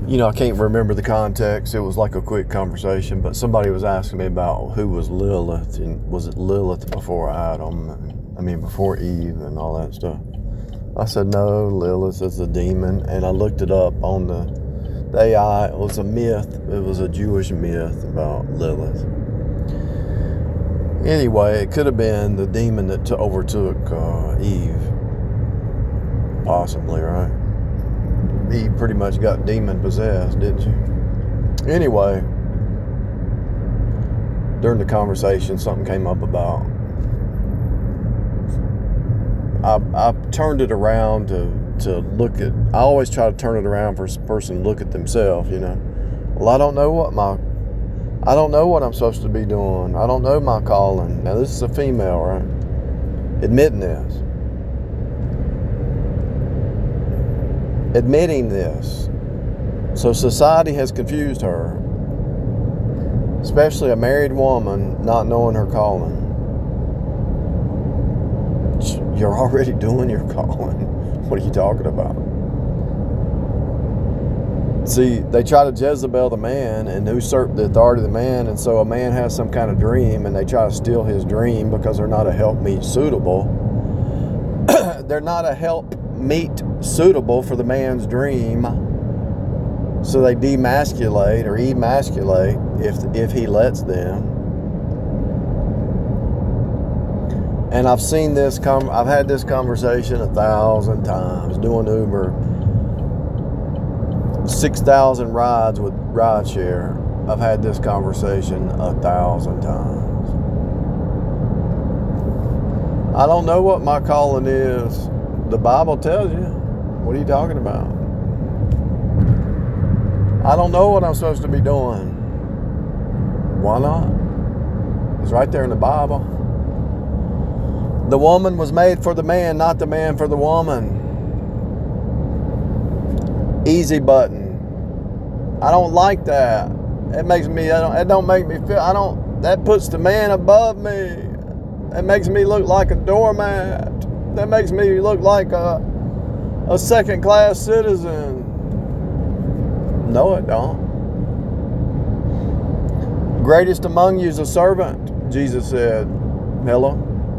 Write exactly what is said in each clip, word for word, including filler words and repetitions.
you know, I can't remember the context. It was like a quick conversation, but somebody was asking me about who was Lilith, and was it Lilith before Adam? And, I mean, before Eve and all that stuff. I said, no, Lilith is a demon, and I looked it up on the, the A I. It was a myth. It was a Jewish myth about Lilith. Anyway, it could have been the demon that t- overtook uh, Eve. Possibly, right? Eve pretty much got demon possessed, didn't she? Anyway, during the conversation, something came up about, I, I turned it around to, to look at, I always try to turn it around for a person to look at themselves, you know. Well, I don't know what my, I don't know what I'm supposed to be doing. I don't know my calling. Now, this is a female, right? Admitting this. Admitting this. So society has confused her, especially a married woman not knowing her calling. You're already doing your calling. What are you talking about? See, they try to Jezebel the man and usurp the authority of the man, and so a man has some kind of dream and they try to steal his dream because they're not a helpmeet suitable. They're not a helpmeet suitable for the man's dream, so they demasculate or emasculate if if he lets them. And I've seen this com- I've had this conversation a thousand times doing Uber, six thousand rides with rideshare. I've had this conversation a thousand times. I don't know what my calling is. The Bible tells you. What are you talking about? I don't know what I'm supposed to be doing. Why not? It's right there in the Bible. The woman was made for the man, not the man for the woman. Easy button. I don't like that. It makes me, I don't, it don't make me feel, I don't, that puts the man above me. It makes me look like a doormat. That makes me look like a a second-class citizen. No, it don't. Greatest among you is a servant, Jesus said. Hello?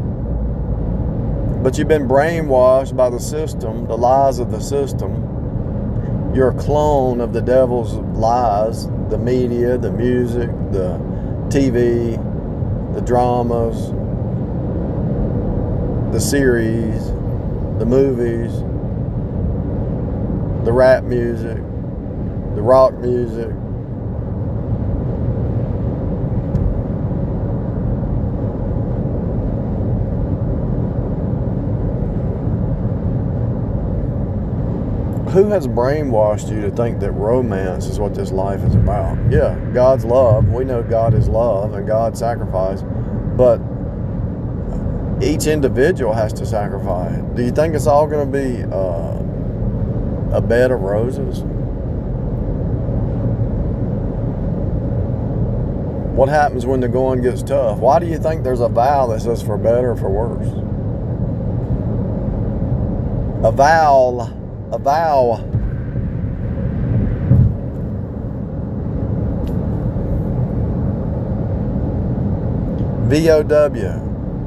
But you've been brainwashed by the system, the lies of the system. You're a clone of the devil's lies, the media, the music, the T V, the dramas, the series, the movies, the rap music, the rock music. Who has brainwashed you to think that romance is what this life is about? Yeah, God's love. We know God is love and God sacrificed, but each individual has to sacrifice. Do you think it's all going to be uh, a bed of roses? What happens when the going gets tough? Why do you think there's a vow that says for better or for worse? A vow, a vow. V O W.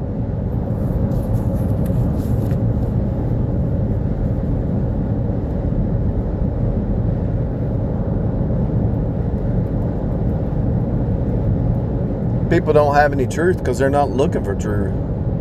People don't have any truth because they're not looking for truth.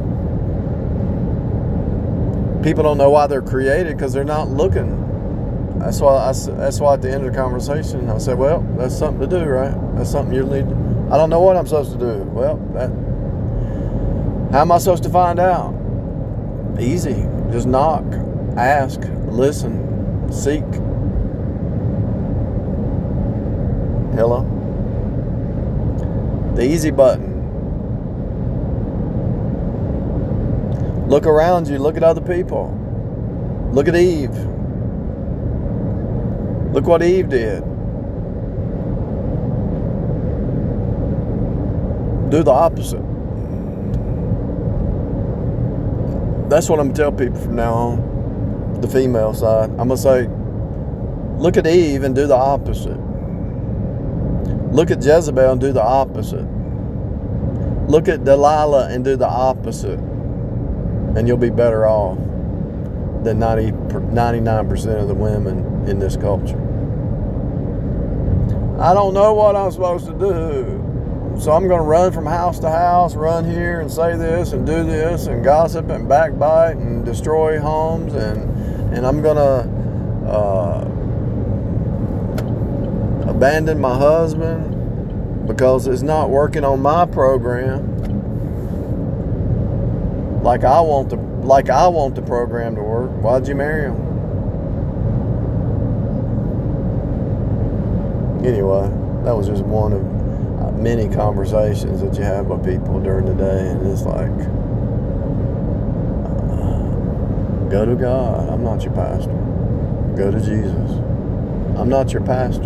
People don't know why they're created because they're not looking. That's why I, that's why at the end of the conversation I said, well, that's something to do, right? That's something you need. I don't know what I'm supposed to do. Well, that, how am I supposed to find out? Easy. Just knock, ask, listen, seek. Hello? The easy button. Look around you. Look at other people. Look at Eve. Look what Eve did. Do the opposite. That's what I'm going to tell people from now on. The female side. I'm going to say, Look at Eve and do the opposite. Look at Jezebel and do the opposite. Look at Delilah and do the opposite. And you'll be better off than ninety, ninety-nine percent of the women in this culture. I don't know what I'm supposed to do. So I'm going to run from house to house, run here and say this and do this and gossip and backbite and destroy homes. And, and I'm going to uh, abandon my husband because it's not working on my program like I want the like I want the program to work. Why'd you marry him? Anyway, that was just one of many conversations that you have with people during the day, and it's like, uh, go to God. I'm not your pastor. Go to Jesus. I'm not your pastor.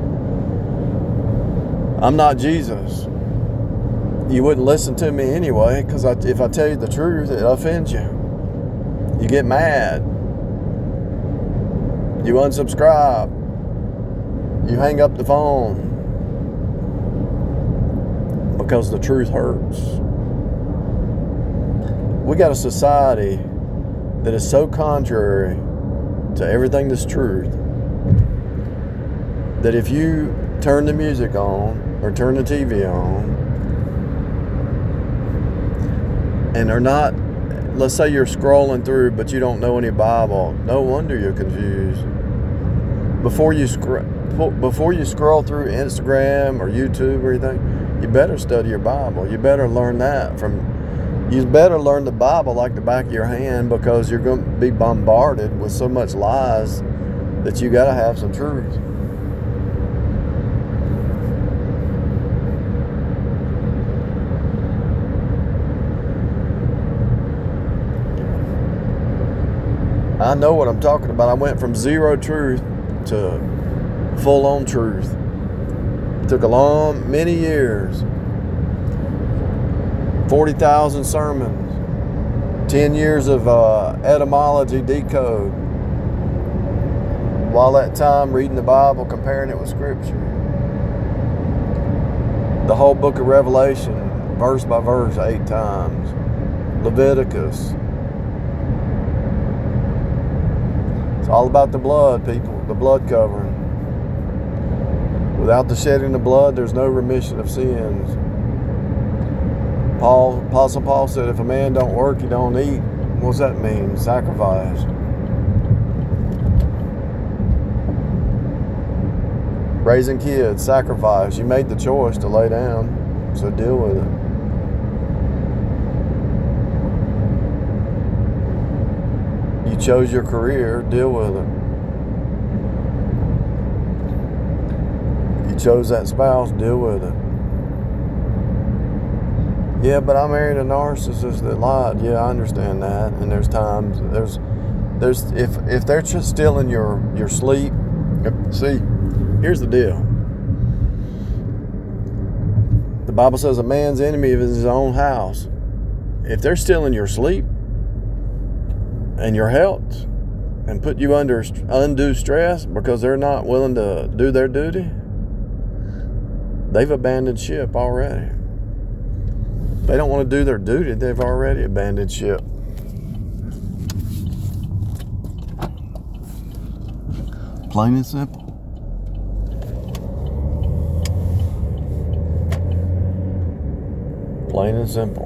I'm not Jesus. You wouldn't listen to me anyway, because I, if I tell you the truth, it offends you. You get mad. You unsubscribe. You hang up the phone. Because the truth hurts. We got a society that is so contrary to everything that's truth that if you turn the music on or turn the T V on and are not, let's say you're scrolling through but you don't know any Bible, no wonder you're confused. Before you scroll before you scroll through Instagram or YouTube or anything, you better study your Bible. You better learn that from you better learn the Bible like the back of your hand, because you're going to be bombarded with so much lies that you got to have some truth. I know what I'm talking about. I went from zero truth to full-on truth. It took a long, many years. forty thousand sermons. ten years of uh, etymology decode. While that time reading the Bible, comparing it with Scripture. The whole book of Revelation, verse by verse, eight times. Leviticus. It's all about the blood, people. The blood covering. Without the shedding of blood, there's no remission of sins. Paul, Apostle Paul said, if a man don't work, he don't eat. What's that mean? Sacrifice. Raising kids, sacrifice. You made the choice to lay down, so deal with it. You chose your career, deal with it. You chose that spouse, deal with it. Yeah, but I married a narcissist that lied. Yeah, I understand that. And there's times, there's, there's, if if they're just stealing your your sleep. See, here's the deal. The Bible says a man's enemy is his own house. If they're stealing your sleep and your health and put you under undue stress because they're not willing to do their duty, they've abandoned ship already. If they don't want to do their duty, they've already abandoned ship. Plain and simple. Plain and simple.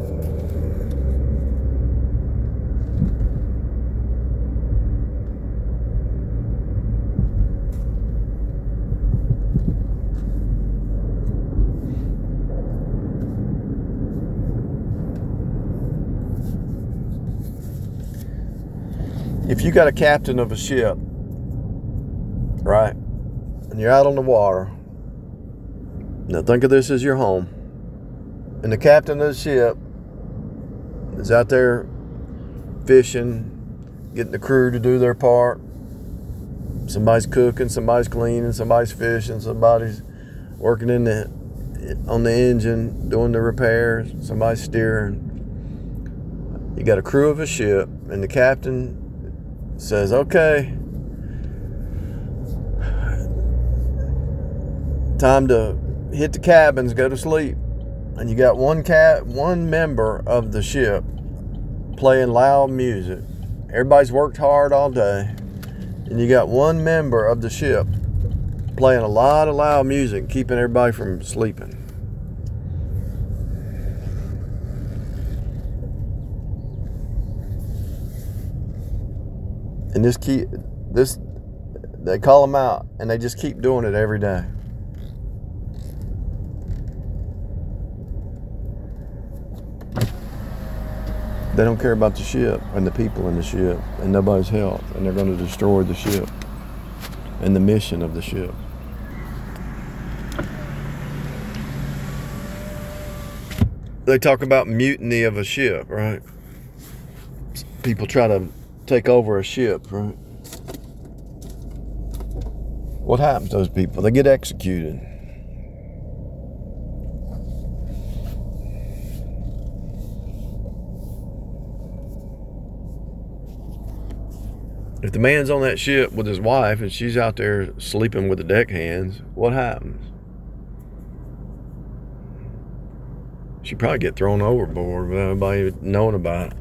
If you got a captain of a ship, right, and you're out on the water, now think of this as your home, and the captain of the ship is out there fishing, getting the crew to do their part. Somebody's cooking, somebody's cleaning, somebody's fishing, somebody's working in the on the engine, doing the repairs, somebody's steering. You got a crew of a ship, and the captain says, okay, time to hit the cabins, go to sleep. And you got one cat, one member of the ship playing loud music. Everybody's worked hard all day. And you got one member of the ship playing a lot of loud music, keeping everybody from sleeping. And this keep this they call them out, and they just keep doing it every day. They don't care about the ship and the people in the ship and nobody's health, and they're going to destroy the ship and the mission of the ship. They talk about mutiny of a ship, right? People try to take over a ship, right? What happens to those people? They get executed. If the man's on that ship with his wife and she's out there sleeping with the deckhands, what happens? She'd probably get thrown overboard without anybody knowing about it.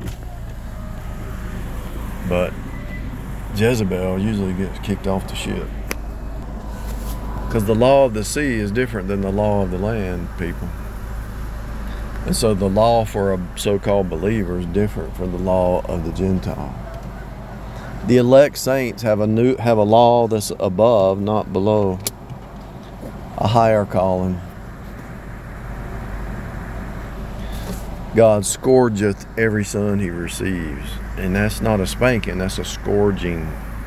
But Jezebel usually gets kicked off the ship. Because the law of the sea is different than the law of the land, people. And so the law for a so-called believer is different from the law of the Gentile. The elect saints have a new have a law that's above, not below. A higher calling. God scourgeth every son he receives. And that's not a spanking, that's a scourging.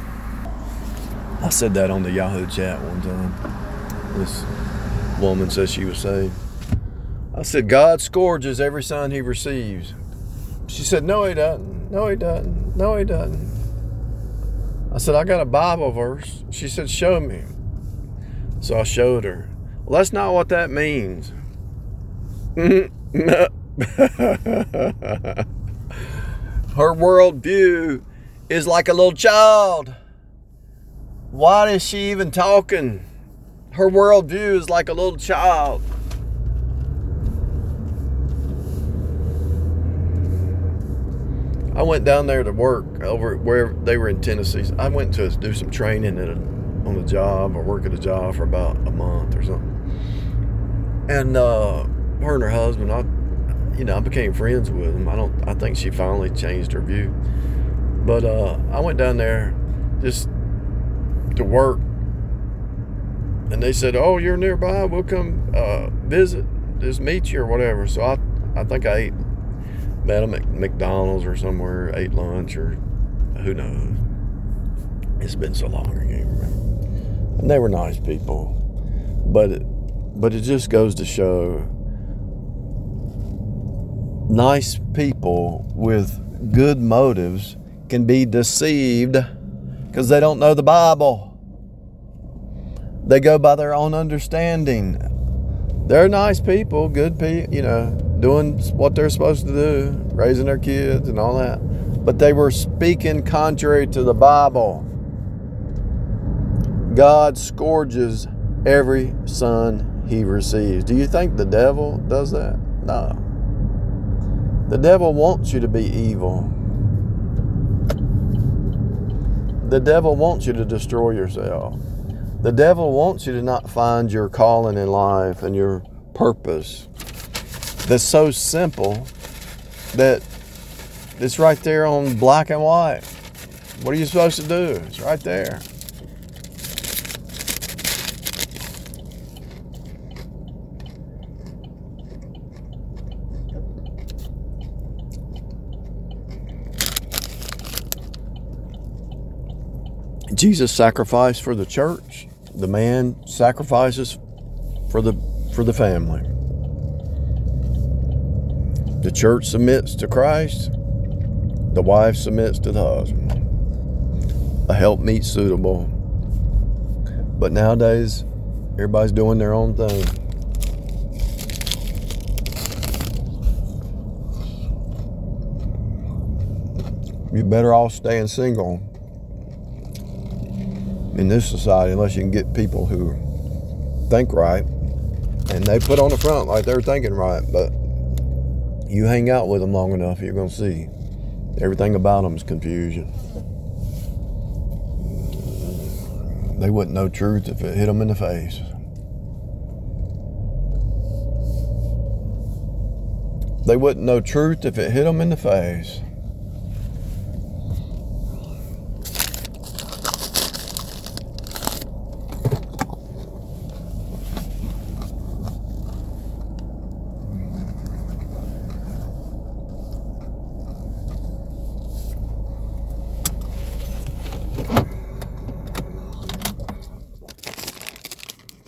I said that on the Yahoo chat one time. This woman says she was saved. I said, God scourges every son he receives. She said, no he doesn't, no he doesn't, no he doesn't. I said, I got a Bible verse. She said, show me. So I showed her. Well, that's not what that means. Her worldview is like a little child. Why is she even talking? Her worldview is like a little child. I went down there to work over where they were in Tennessee. I went to do some training at a, on the job or work at a job for about a month or something. And uh, her and her husband, I, you know, I became friends with them. I don't. I think she finally changed her view. But uh, I went down there just to work, and they said, "Oh, you're nearby. We'll come uh, visit, just meet you or whatever." So I, I think I ate. Met them at McDonald's or somewhere, ate lunch or who knows. It's been so long I can't remember. And they were nice people. But it, but it just goes to show nice people with good motives can be deceived because they don't know the Bible. They go by their own understanding. They're nice people, good people, you know, doing what they're supposed to do, raising their kids and all that. But they were speaking contrary to the Bible. God scourges every son he receives. Do you think the devil does that? No. The devil wants you to be evil. The devil wants you to destroy yourself. The devil wants you to not find your calling in life and your purpose. That's so simple that it's right there on black and white. What are you supposed to do? It's right there. Jesus sacrificed for the church. The man sacrifices for the for the family. The church submits to Christ. The wife submits to the husband. A helpmeet suitable. But nowadays, everybody's doing their own thing. You're better off staying single in this society unless you can get people who think right, and they put on the front like they're thinking right, but you hang out with them long enough, you're going to see everything about them is confusion. They wouldn't know truth if it hit them in the face. They wouldn't know truth if it hit them in the face.